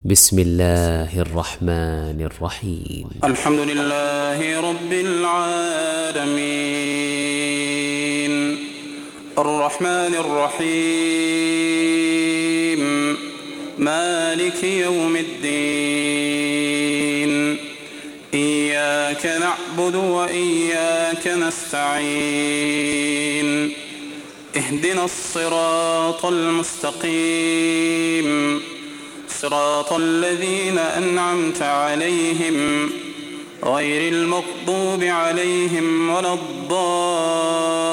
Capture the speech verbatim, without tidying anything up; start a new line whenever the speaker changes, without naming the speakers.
بسم الله الرحمن الرحيم.
الحمد لله رب العالمين الرحمن الرحيم مالك يوم الدين إياك نعبد وإياك نستعين اهدنا الصراط المستقيم صراط الذين أنعمت عليهم غير المغضوب عليهم ولا الضالين